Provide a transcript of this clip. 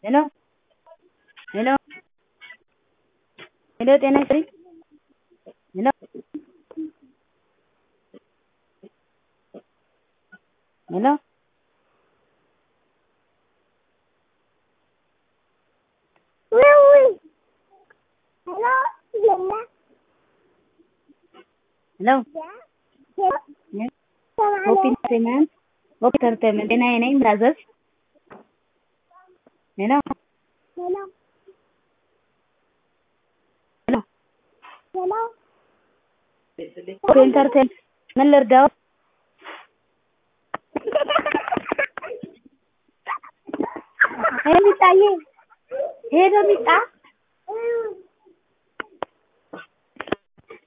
Hello? Hello? Hello, ጤና ይስጥልኝ። Hello? Hello? Hello? Yes. Open payment. Okay, entertainment. ጤናዬ ነኝ ላዘዝ? Hello? Hello? Okay, entertainment. ምን ልርዳው? ሄሎ ሚጣዬ ሄሎ ሚጣ